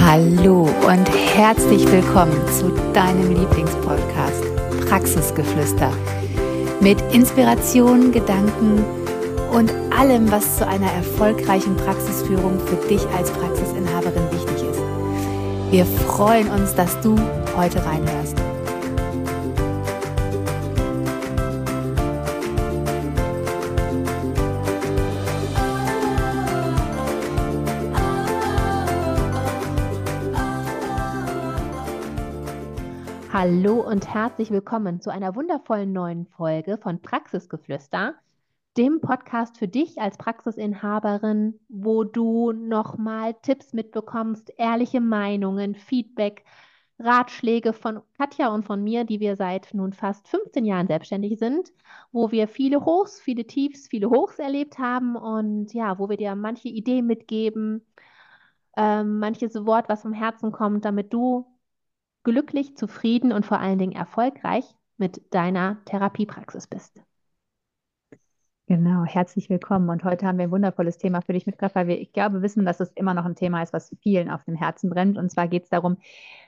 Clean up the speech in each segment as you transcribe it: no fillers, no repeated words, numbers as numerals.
Hallo und herzlich willkommen zu deinem Lieblingspodcast Praxisgeflüster mit Inspiration, Gedanken und allem, was zu einer erfolgreichen Praxisführung für dich als Praxisinhaberin wichtig ist. Wir freuen uns, dass du heute reinhörst. Hallo und herzlich willkommen zu einer wundervollen neuen Folge von Praxisgeflüster, dem Podcast für dich als Praxisinhaberin, wo du nochmal Tipps mitbekommst, ehrliche Meinungen, Feedback, Ratschläge von Katja und von mir, die wir seit nun fast 15 Jahren selbstständig sind, wo wir viele Hochs, viele Tiefs, viele Hochs erlebt haben und ja, wo wir dir manche Idee mitgeben, manches Wort, was vom Herzen kommt, damit du glücklich, zufrieden und vor allen Dingen erfolgreich mit deiner Therapiepraxis bist. Genau, herzlich willkommen. Und heute haben wir ein wundervolles Thema für dich mitgebracht, weil ich glaube, wissen, dass es immer noch ein Thema ist, was vielen auf dem Herzen brennt. Und zwar geht es darum,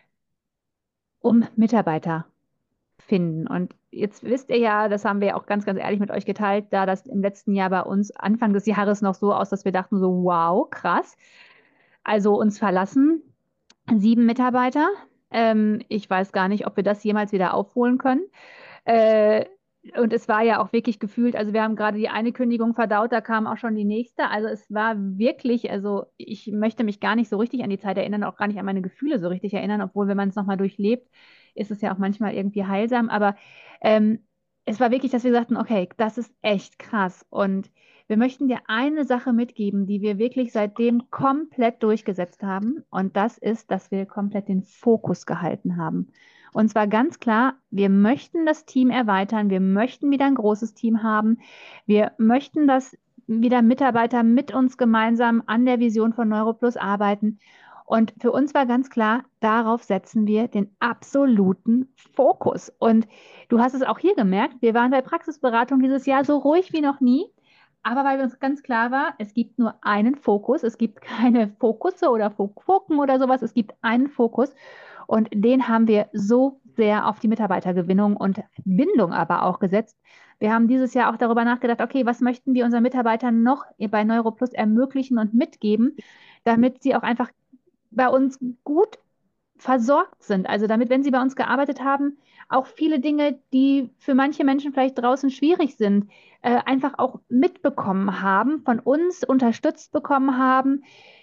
um Mitarbeiter finden. Und jetzt wisst ihr ja, das haben wir auch ganz, ganz ehrlich mit euch geteilt, da das im letzten Jahr bei uns Anfang des Jahres noch so aus, dass wir dachten so, wow, krass. Also uns verlassen 7 Mitarbeiter. Ich weiß gar nicht, ob wir das jemals wieder aufholen können. Äh, und es war ja auch wirklich gefühlt, also wir haben gerade die eine Kündigung verdaut, da kam auch schon die nächste. Also es war wirklich, also ich möchte mich gar nicht so richtig an die Zeit erinnern, auch gar nicht an meine Gefühle so richtig erinnern, obwohl, wenn man es nochmal durchlebt, ist es ja auch manchmal irgendwie heilsam. Aber ähm, es war wirklich, dass wir sagten, okay, das ist echt krass. Und wir möchten dir eine Sache mitgeben, die wir wirklich seitdem komplett durchgesetzt haben. Und das ist, dass wir komplett den Fokus gehalten haben. Und zwar ganz klar, wir möchten das Team erweitern, wir möchten wieder ein großes Team haben, wir möchten, dass wieder Mitarbeiter mit uns gemeinsam an der Vision von NeuroPlus arbeiten. Und für uns war ganz klar, darauf setzen wir den absoluten Fokus. Und du hast es auch hier gemerkt, wir waren bei Praxisberatung dieses Jahr so ruhig wie noch nie. Aber weil uns ganz klar war, es gibt nur einen Fokus, es gibt keine Fokusse oder Foken oder sowas, es gibt einen Fokus. Und den haben wir so sehr auf die Mitarbeitergewinnung und Bindung aber auch gesetzt. Wir haben dieses Jahr auch darüber nachgedacht, okay, was möchten wir unseren Mitarbeitern noch bei NeuroPlus ermöglichen und mitgeben, damit sie auch einfach bei uns gut versorgt sind. Also damit, wenn sie bei uns gearbeitet haben, auch viele Dinge, die für manche Menschen vielleicht draußen schwierig sind, einfach auch mitbekommen haben, von uns unterstützt bekommen haben,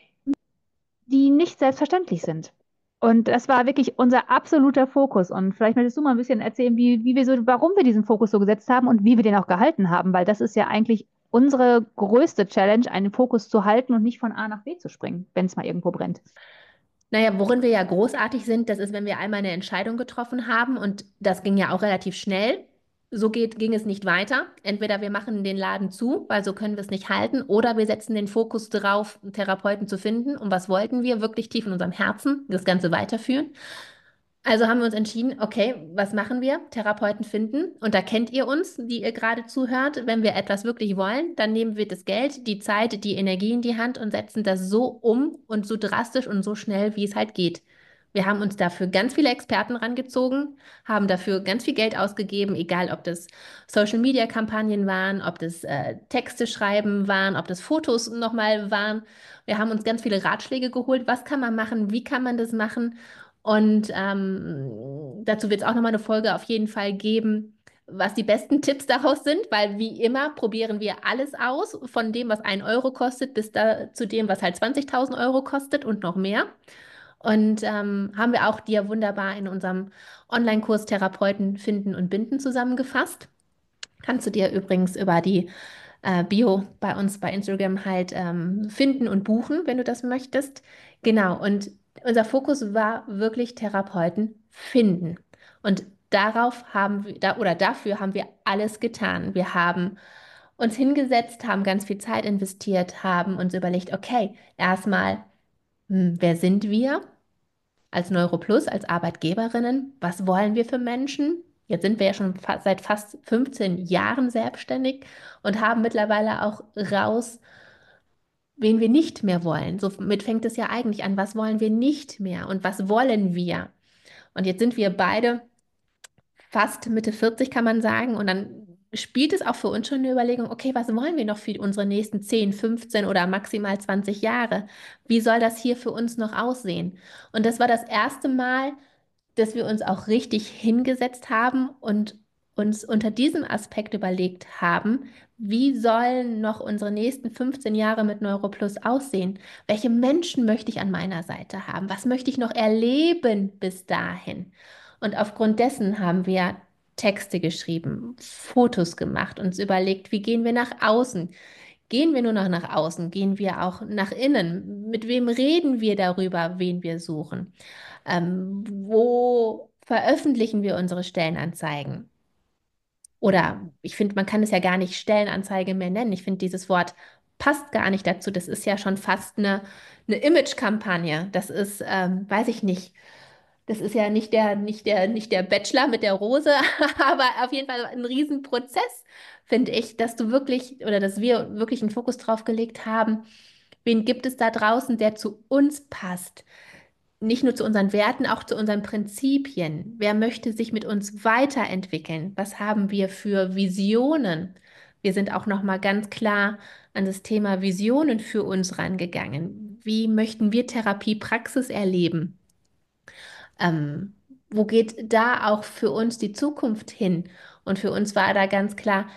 die nicht selbstverständlich sind. Und das war wirklich unser absoluter Fokus. Und vielleicht möchtest du mal ein bisschen erzählen, wie wir so, warum wir diesen Fokus so gesetzt haben und wie wir den auch gehalten haben, weil das ist ja eigentlich unsere größte Challenge, einen Fokus zu halten und nicht von A nach B zu springen, wenn es mal irgendwo brennt. Naja, worin wir ja großartig sind, das ist, wenn wir einmal eine Entscheidung getroffen haben und das ging ja auch relativ schnell. Ging es nicht weiter. Entweder wir machen den Laden zu, weil so können wir es nicht halten, oder wir setzen den Fokus darauf, einen Therapeuten zu finden. Und was wollten wir wirklich tief in unserem Herzen? Das Ganze weiterführen. Also haben wir uns entschieden, okay, was machen wir? Therapeuten finden. Und da kennt ihr uns, die ihr gerade zuhört. Wenn wir etwas wirklich wollen, dann nehmen wir das Geld, die Zeit, die Energie in die Hand und setzen das so um und so drastisch und so schnell, wie es halt geht. Wir haben uns dafür ganz viele Experten rangezogen, haben dafür ganz viel Geld ausgegeben, egal ob das Social-Media-Kampagnen waren, ob das Texte schreiben waren, ob das Fotos nochmal waren. Wir haben uns ganz viele Ratschläge geholt. Was kann man machen? Wie kann man das machen? Und dazu wird es auch nochmal eine Folge auf jeden Fall geben, was die besten Tipps daraus sind, weil wie immer probieren wir alles aus, von dem, was 1 Euro kostet, bis da zu dem, was halt 20.000 Euro kostet und noch mehr. Und haben wir auch dir wunderbar in unserem Online-Kurs Therapeuten finden und binden zusammengefasst. Kannst du dir übrigens über die Bio bei uns bei Instagram halt finden und buchen, wenn du das möchtest. Genau, und unser Fokus war wirklich Therapeuten finden. Und dafür haben wir alles getan. Wir haben uns hingesetzt, haben ganz viel Zeit investiert, haben uns überlegt, okay, erstmal, wer sind wir? Als NeuroPlus, als Arbeitgeberinnen, was wollen wir für Menschen? Jetzt sind wir ja schon seit fast 15 Jahren selbstständig und haben mittlerweile auch wen wir nicht mehr wollen. Somit fängt es ja eigentlich an, was wollen wir nicht mehr und was wollen wir? Und jetzt sind wir beide fast Mitte 40, kann man sagen. Und dann spielt es auch für uns schon eine Überlegung, okay, was wollen wir noch für unsere nächsten 10, 15 oder maximal 20 Jahre? Wie soll das hier für uns noch aussehen? Und das war das erste Mal, dass wir uns auch richtig hingesetzt haben und uns unter diesem Aspekt überlegt haben, wie sollen noch unsere nächsten 15 Jahre mit NeuroPlus aussehen? Welche Menschen möchte ich an meiner Seite haben? Was möchte ich noch erleben bis dahin? Und aufgrund dessen haben wir Texte geschrieben, Fotos gemacht, uns überlegt, wie gehen wir nach außen? Gehen wir nur noch nach außen? Gehen wir auch nach innen? Mit wem reden wir darüber, wen wir suchen? Wo veröffentlichen wir unsere Stellenanzeigen? Oder ich finde, man kann es ja gar nicht Stellenanzeige mehr nennen. Ich finde, dieses Wort passt gar nicht dazu. Das ist ja schon fast eine Image-Kampagne. Das ist, weiß ich nicht. Das ist ja nicht der Bachelor mit der Rose, aber auf jeden Fall ein Riesenprozess, finde ich, dass du wirklich oder dass wir wirklich einen Fokus drauf gelegt haben. Wen gibt es da draußen, der zu uns passt? Nicht nur zu unseren Werten, auch zu unseren Prinzipien. Wer möchte sich mit uns weiterentwickeln? Was haben wir für Visionen? Wir sind auch noch mal ganz klar an das Thema Visionen für uns rangegangen. Wie möchten wir Therapiepraxis erleben? Wo geht da auch für uns die Zukunft hin? Und für uns war da ganz klar,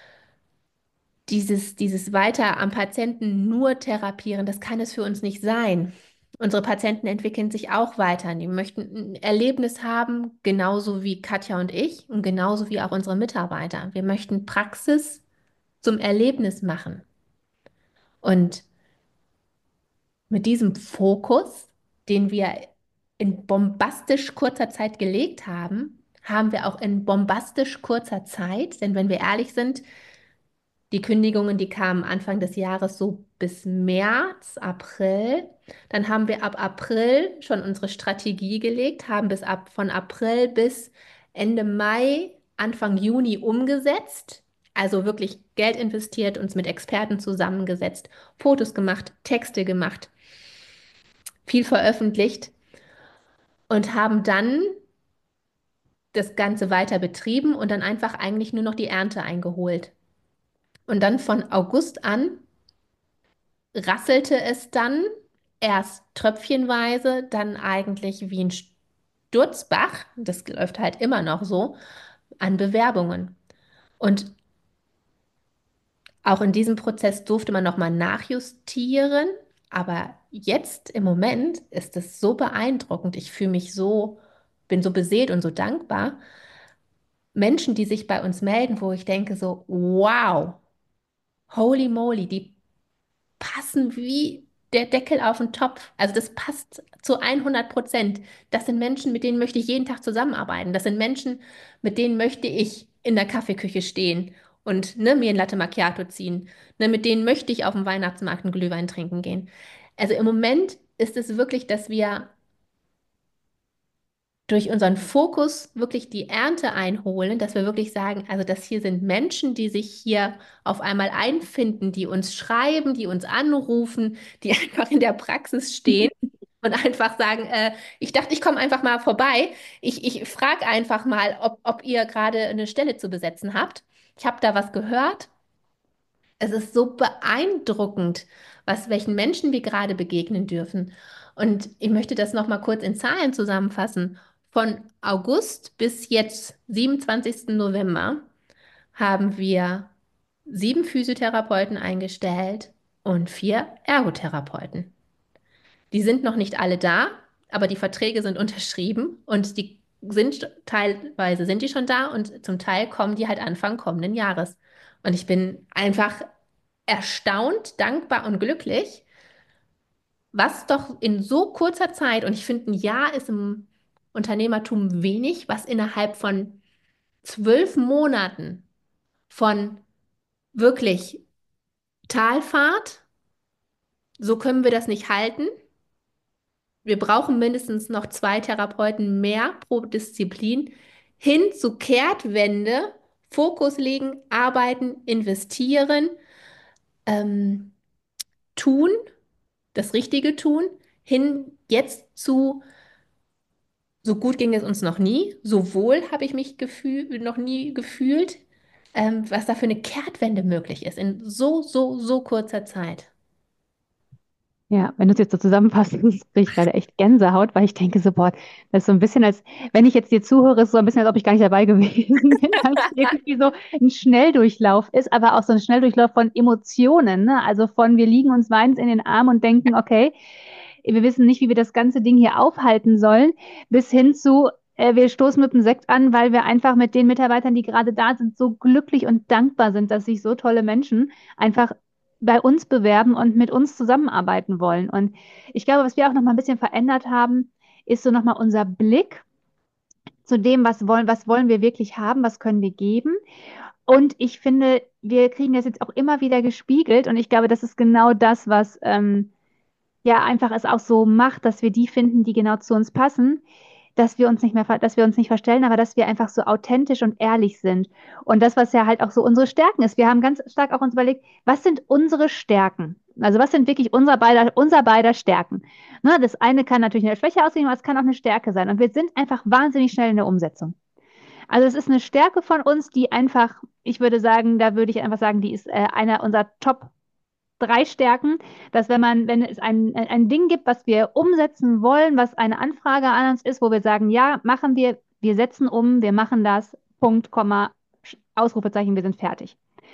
dieses weiter am Patienten nur therapieren, das kann es für uns nicht sein. Unsere Patienten entwickeln sich auch weiter. Die möchten ein Erlebnis haben, genauso wie Katja und ich und genauso wie auch unsere Mitarbeiter. Wir möchten Praxis zum Erlebnis machen. Und mit diesem Fokus, den wir in bombastisch kurzer Zeit gelegt haben, haben wir auch in bombastisch kurzer Zeit, denn wenn wir ehrlich sind, die Kündigungen, die kamen Anfang des Jahres so bis März, April. Dann haben wir ab April schon unsere Strategie gelegt, haben von April bis Ende Mai, Anfang Juni umgesetzt. Also wirklich Geld investiert, uns mit Experten zusammengesetzt, Fotos gemacht, Texte gemacht, viel veröffentlicht und haben dann das Ganze weiter betrieben und dann einfach eigentlich nur noch die Ernte eingeholt. Und dann von August an rasselte es dann erst tröpfchenweise, dann eigentlich wie ein Sturzbach, das läuft halt immer noch so, an Bewerbungen. Und auch in diesem Prozess durfte man nochmal nachjustieren, aber jetzt im Moment ist es so beeindruckend. Ich fühle mich so, bin so beseelt und so dankbar. Menschen, die sich bei uns melden, wo ich denke so, wow, holy moly, die passen wie der Deckel auf den Topf. Also das passt zu 100%. Das sind Menschen, mit denen möchte ich jeden Tag zusammenarbeiten. Das sind Menschen, mit denen möchte ich in der Kaffeeküche stehen und mir ein Latte Macchiato ziehen. Mit denen möchte ich auf dem Weihnachtsmarkt einen Glühwein trinken gehen. Also im Moment ist es wirklich, dass wir durch unseren Fokus wirklich die Ernte einholen, dass wir wirklich sagen, also das hier sind Menschen, die sich hier auf einmal einfinden, die uns schreiben, die uns anrufen, die einfach in der Praxis stehen und einfach sagen, ich dachte, ich komme einfach mal vorbei. Ich frage einfach mal, ob ihr gerade eine Stelle zu besetzen habt. Ich habe da was gehört. Es ist so beeindruckend, welchen Menschen wir gerade begegnen dürfen. Und ich möchte das noch mal kurz in Zahlen zusammenfassen. Von August bis jetzt, 27. November, haben wir 7 Physiotherapeuten eingestellt und 4 Ergotherapeuten. Die sind noch nicht alle da, aber die Verträge sind unterschrieben und die sind teilweise sind die schon da und zum Teil kommen die halt Anfang kommenden Jahres. Und ich bin einfach erstaunt, dankbar und glücklich, was doch in so kurzer Zeit, und ich finde, ein Jahr ist im Unternehmertum wenig, was innerhalb von 12 Monaten von wirklich Talfahrt, so können wir das nicht halten. Wir brauchen mindestens noch 2 Therapeuten mehr pro Disziplin, hin zu Kehrtwende, Fokus legen, arbeiten, investieren, ähm, tun, das Richtige tun, hin jetzt zu, so gut ging es uns noch nie, so wohl habe ich mich noch nie gefühlt, was da für eine Kehrtwende möglich ist in so kurzer Zeit. Ja, wenn du es jetzt so zusammenfasst, kriege ich gerade echt Gänsehaut, weil ich denke so, boah, das ist so ein bisschen als, wenn ich jetzt dir zuhöre, ist es so ein bisschen, als ob ich gar nicht dabei gewesen bin, weil es irgendwie so ein Schnelldurchlauf ist, aber auch so ein Schnelldurchlauf von Emotionen, ne? Also von, wir liegen uns weinend in den Armen und denken, okay, wir wissen nicht, wie wir das ganze Ding hier aufhalten sollen, bis hin zu, wir stoßen mit dem Sekt an, weil wir einfach mit den Mitarbeitern, die gerade da sind, so glücklich und dankbar sind, dass sich so tolle Menschen einfach bei uns bewerben und mit uns zusammenarbeiten wollen. Und ich glaube, was wir auch noch mal ein bisschen verändert haben, ist so noch mal unser Blick zu dem, was wollen wir wirklich haben, was können wir geben. Und ich finde, wir kriegen das jetzt auch immer wieder gespiegelt. Und ich glaube, das ist genau das, was ja einfach es auch so macht, dass wir die finden, die genau zu uns passen, dass wir uns nicht verstellen, aber dass wir einfach so authentisch und ehrlich sind. Und das, was ja halt auch so unsere Stärken ist. Wir haben ganz stark auch uns überlegt, was sind unsere Stärken? Also was sind wirklich unser beider Stärken? Ne, das eine kann natürlich eine Schwäche aussehen, aber es kann auch eine Stärke sein. Und wir sind einfach wahnsinnig schnell in der Umsetzung. Also es ist eine Stärke von uns, die einfach, ich würde sagen, da würde ich einfach sagen, die ist einer unserer Top drei Stärken, dass wenn es ein Ding gibt, was wir umsetzen wollen, was eine Anfrage an uns ist, wo wir sagen, ja, machen wir setzen um, wir machen das, Punkt, Komma, Ausrufezeichen, wir sind fertig.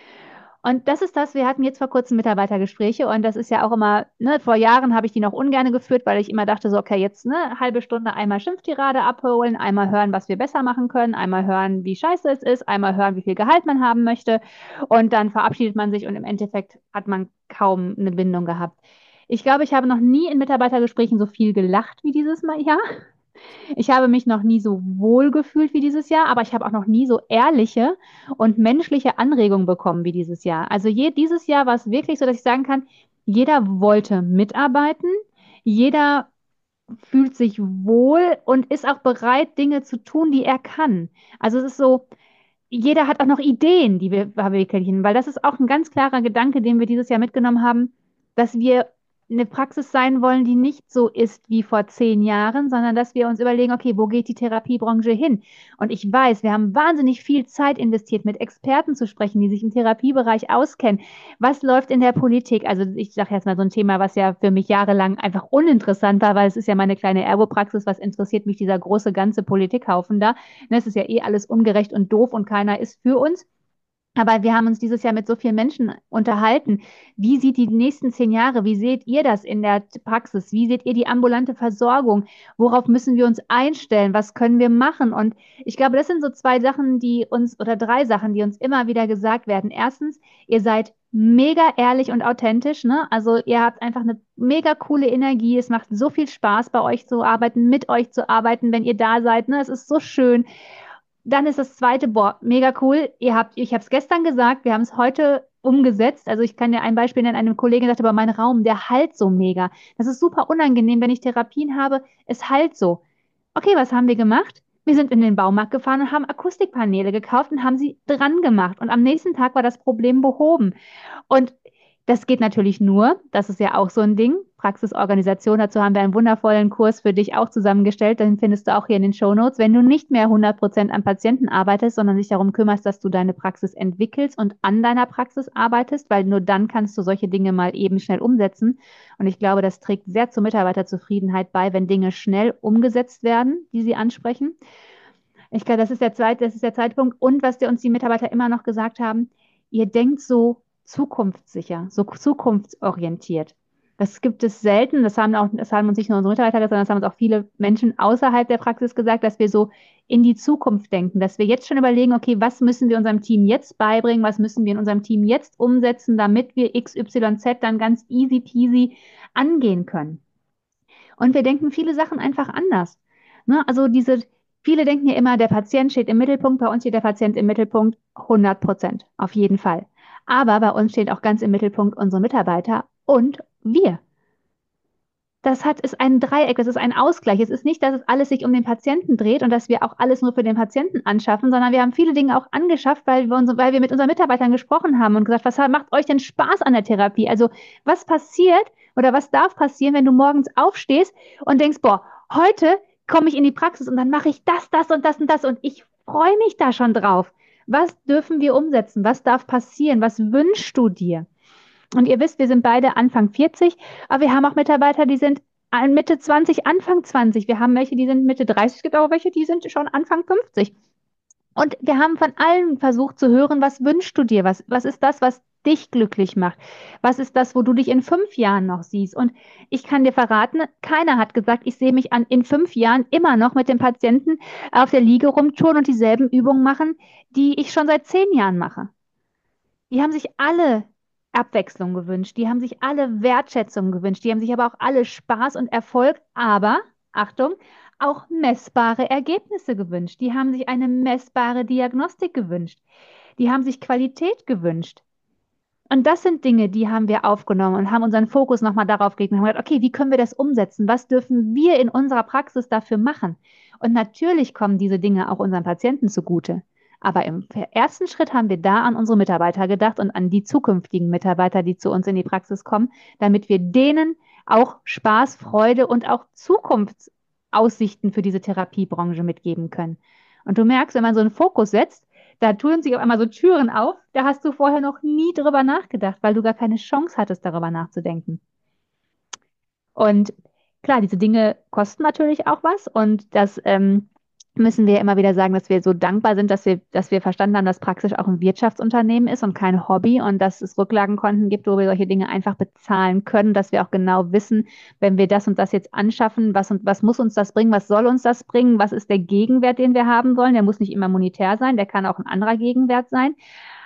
Und das ist das, wir hatten jetzt vor kurzem Mitarbeitergespräche und das ist ja auch immer, ne, vor Jahren habe ich die noch ungerne geführt, weil ich immer dachte so, okay, jetzt eine halbe Stunde einmal Schimpftirade abholen, einmal hören, was wir besser machen können, einmal hören, wie scheiße es ist, einmal hören, wie viel Gehalt man haben möchte und dann verabschiedet man sich und im Endeffekt hat man kaum eine Bindung gehabt. Ich glaube, ich habe noch nie in Mitarbeitergesprächen so viel gelacht wie dieses Mal, ja. Ich habe mich noch nie so wohl gefühlt wie dieses Jahr, aber ich habe auch noch nie so ehrliche und menschliche Anregungen bekommen wie dieses Jahr. Also dieses Jahr war es wirklich so, dass ich sagen kann, jeder wollte mitarbeiten, jeder fühlt sich wohl und ist auch bereit, Dinge zu tun, die er kann. Also es ist so, jeder hat auch noch Ideen, die wir verwirklichen, weil das ist auch ein ganz klarer Gedanke, den wir dieses Jahr mitgenommen haben, dass wir eine Praxis sein wollen, die nicht so ist wie vor 10 Jahren, sondern dass wir uns überlegen, okay, wo geht die Therapiebranche hin? Und ich weiß, wir haben wahnsinnig viel Zeit investiert, mit Experten zu sprechen, die sich im Therapiebereich auskennen. Was läuft in der Politik? Also ich sage jetzt mal so ein Thema, was ja für mich jahrelang einfach uninteressant war, weil es ist ja meine kleine Ergopraxis, was interessiert mich dieser große ganze Politikhaufen da? Ne, es ist ja eh alles ungerecht und doof und keiner ist für uns. Aber wir haben uns dieses Jahr mit so vielen Menschen unterhalten. Wie sieht die nächsten 10 Jahre? Wie seht ihr das in der Praxis? Wie seht ihr die ambulante Versorgung? Worauf müssen wir uns einstellen? Was können wir machen? Und ich glaube, das sind so zwei Sachen, die uns, oder drei Sachen, die uns immer wieder gesagt werden. Erstens, ihr seid mega ehrlich und authentisch, ne? Also ihr habt einfach eine mega coole Energie. Es macht so viel Spaß, bei euch zu arbeiten, mit euch zu arbeiten, wenn ihr da seid, ne? Es ist so schön. Dann ist das zweite, boah, mega cool. Ich habe es gestern gesagt, wir haben es heute umgesetzt. Also ich kann dir ein Beispiel nennen. Eine Kollegin sagte, aber mein Raum, der hallt so mega. Das ist super unangenehm, wenn ich Therapien habe. Es hallt so. Okay, was haben wir gemacht? Wir sind in den Baumarkt gefahren und haben Akustikpaneele gekauft und haben sie dran gemacht. Und am nächsten Tag war das Problem behoben. Und das geht natürlich nur, das ist ja auch so ein Ding, Praxisorganisation, dazu haben wir einen wundervollen Kurs für dich auch zusammengestellt, den findest du auch hier in den Shownotes. Wenn du nicht mehr 100% am Patienten arbeitest, sondern dich darum kümmerst, dass du deine Praxis entwickelst und an deiner Praxis arbeitest, weil nur dann kannst du solche Dinge mal eben schnell umsetzen. Und ich glaube, das trägt sehr zur Mitarbeiterzufriedenheit bei, wenn Dinge schnell umgesetzt werden, die sie ansprechen. Ich glaube, das ist der Zeitpunkt. Und was dir uns die Mitarbeiter immer noch gesagt haben, ihr denkt so zukunftssicher, so zukunftsorientiert. Das gibt es selten. Das haben uns nicht nur unsere Mitarbeiter gesagt, sondern das haben uns auch viele Menschen außerhalb der Praxis gesagt, dass wir so in die Zukunft denken, dass wir jetzt schon überlegen, okay, was müssen wir unserem Team jetzt beibringen, was müssen wir in unserem Team jetzt umsetzen, damit wir XYZ dann ganz easy peasy angehen können. Und wir denken viele Sachen einfach anders. Ne? Viele denken ja immer, der Patient steht im Mittelpunkt, bei uns steht der Patient im Mittelpunkt 100%, auf jeden Fall. Aber bei uns steht auch ganz im Mittelpunkt unsere Mitarbeiter und wir. ist ein Dreieck, das ist ein Ausgleich. Es ist nicht, dass es alles sich um den Patienten dreht und dass wir auch alles nur für den Patienten anschaffen, sondern wir haben viele Dinge auch angeschafft, weil wir mit unseren Mitarbeitern gesprochen haben und gesagt, was macht euch denn Spaß an der Therapie? Also was passiert oder was darf passieren, wenn du morgens aufstehst und denkst, boah, heute komme ich in die Praxis und dann mache ich das und das und das und ich freue mich da schon drauf. Was dürfen wir umsetzen? Was darf passieren? Was wünschst du dir? Und ihr wisst, wir sind beide Anfang 40, aber wir haben auch Mitarbeiter, die sind Mitte 20, Anfang 20. Wir haben welche, die sind Mitte 30, es gibt auch welche, die sind schon Anfang 50. Und wir haben von allen versucht zu hören, was wünschst du dir? Was ist das, was dich glücklich macht? Was ist das, wo du dich in 5 Jahren noch siehst? Und ich kann dir verraten, keiner hat gesagt, ich sehe mich in 5 Jahren immer noch mit dem Patienten auf der Liege rumtouren und dieselben Übungen machen, die ich schon seit 10 Jahren mache. Die haben sich alle Abwechslung gewünscht, die haben sich alle Wertschätzung gewünscht, die haben sich aber auch alle Spaß und Erfolg, aber, Achtung, auch messbare Ergebnisse gewünscht. Die haben sich eine messbare Diagnostik gewünscht. Die haben sich Qualität gewünscht. Und das sind Dinge, die haben wir aufgenommen und haben unseren Fokus nochmal darauf gelegt und haben gesagt, okay, wie können wir das umsetzen? Was dürfen wir in unserer Praxis dafür machen? Und natürlich kommen diese Dinge auch unseren Patienten zugute. Aber im ersten Schritt haben wir da an unsere Mitarbeiter gedacht und an die zukünftigen Mitarbeiter, die zu uns in die Praxis kommen, damit wir denen auch Spaß, Freude und auch Zukunftsaussichten für diese Therapiebranche mitgeben können. Und du merkst, wenn man so einen Fokus setzt, da tun sich auf einmal so Türen auf, da hast du vorher noch nie drüber nachgedacht, weil du gar keine Chance hattest, darüber nachzudenken. Und klar, diese Dinge kosten natürlich auch was und das müssen wir immer wieder sagen, dass wir so dankbar sind, dass wir verstanden haben, dass Praxis auch ein Wirtschaftsunternehmen ist und kein Hobby und dass es Rücklagenkonten gibt, wo wir solche Dinge einfach bezahlen können, dass wir auch genau wissen, wenn wir das und das jetzt anschaffen, was muss uns das bringen, was soll uns das bringen, was ist der Gegenwert, den wir haben wollen. Der muss nicht immer monetär sein, der kann auch ein anderer Gegenwert sein.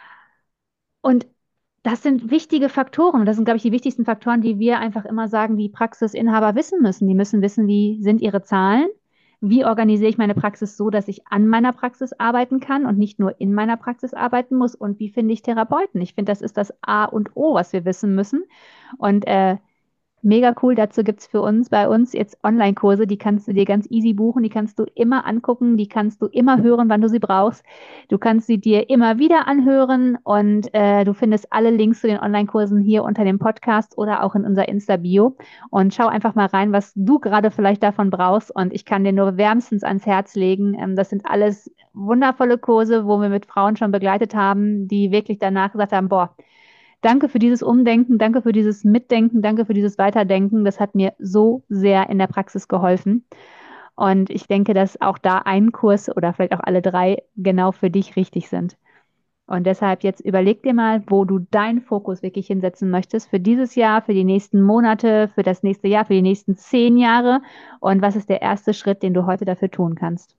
Und das sind wichtige Faktoren und das sind, glaube ich, die wichtigsten Faktoren, die wir einfach immer sagen, die Praxisinhaber wissen müssen. Die müssen wissen, wie sind ihre Zahlen. Wie organisiere ich meine Praxis so, dass ich an meiner Praxis arbeiten kann und nicht nur in meiner Praxis arbeiten muss? Und wie finde ich Therapeuten? Ich finde, das ist das A und O, was wir wissen müssen. Und mega cool, dazu gibt es bei uns jetzt Online-Kurse, die kannst du dir ganz easy buchen, die kannst du immer angucken, die kannst du immer hören, wann du sie brauchst. Du kannst sie dir immer wieder anhören und du findest alle Links zu den Online-Kursen hier unter dem Podcast oder auch in unserer Insta-Bio und schau einfach mal rein, was du gerade vielleicht davon brauchst und ich kann dir nur wärmstens ans Herz legen. Das sind alles wundervolle Kurse, wo wir mit Frauen schon begleitet haben, die wirklich danach gesagt haben, boah, danke für dieses Umdenken, danke für dieses Mitdenken, danke für dieses Weiterdenken. Das hat mir so sehr in der Praxis geholfen. Und ich denke, dass auch da ein Kurs oder vielleicht auch alle 3 genau für dich richtig sind. Und deshalb jetzt überleg dir mal, wo du deinen Fokus wirklich hinsetzen möchtest für dieses Jahr, für die nächsten Monate, für das nächste Jahr, für die nächsten 10 Jahre. Und was ist der erste Schritt, den du heute dafür tun kannst?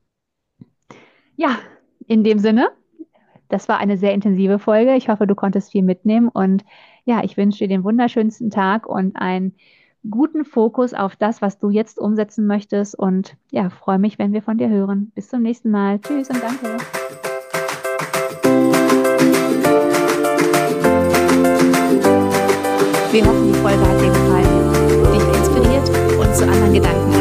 Ja, in dem Sinne. Das war eine sehr intensive Folge. Ich hoffe, du konntest viel mitnehmen. Und ja, ich wünsche dir den wunderschönsten Tag und einen guten Fokus auf das, was du jetzt umsetzen möchtest. Und ja, freue mich, wenn wir von dir hören. Bis zum nächsten Mal. Tschüss und danke. Wir hoffen, die Folge hat dir gefallen, dich inspiriert und zu anderen Gedanken